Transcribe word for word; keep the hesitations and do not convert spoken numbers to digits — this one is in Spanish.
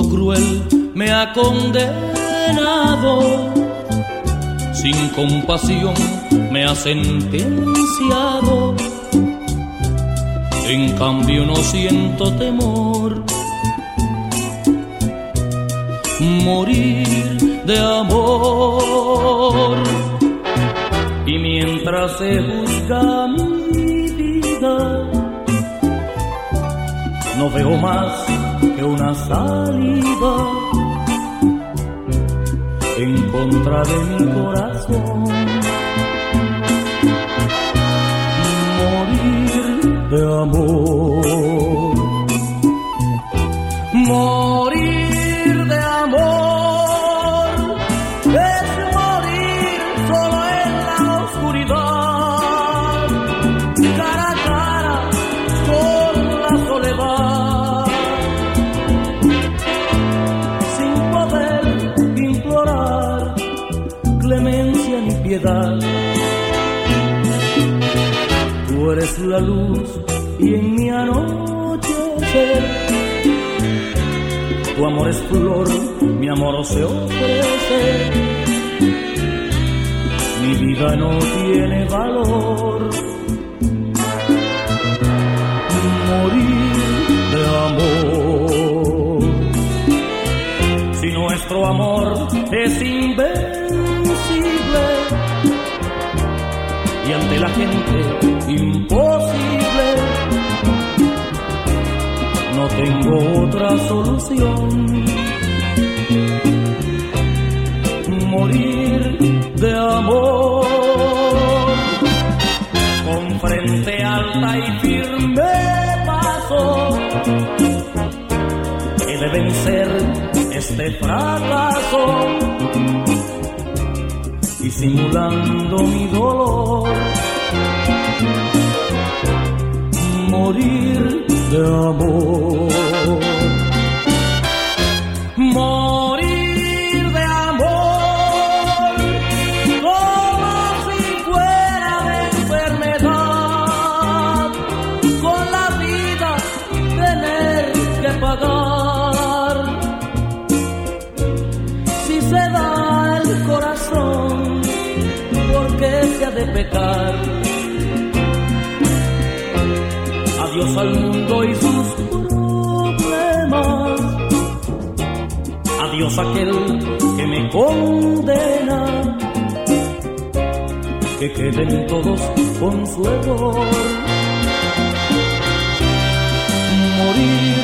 cruel me ha condenado, sin compasión me ha sentenciado. En cambio no siento temor, morir de amor. Y mientras se juzga mi vida, no veo más que una salida en contra de mi corazón. Morir de amor, morir de amor, es morir solo en la oscuridad, cara a cara con la soledad, sin poder implorar clemencia ni piedad. Tú eres la luz y en mi anochecer, tu amor es flor, mi amor se ofrece. Mi vida no tiene valor, morir de amor. Si nuestro amor es invencible y ante la gente imposible, no tengo otra solución. Morir de amor, con frente alta y firme paso, he de vencer este fracaso, disimulando mi dolor. Morir de amor, morir de amor, como si fuera de enfermedad, con la vida tener que pagar. Si se da el corazón, ¿por qué se ha de pecar? Adiós al mundo y sus problemas, adiós aquel que me condena, que queden todos con su error. Morir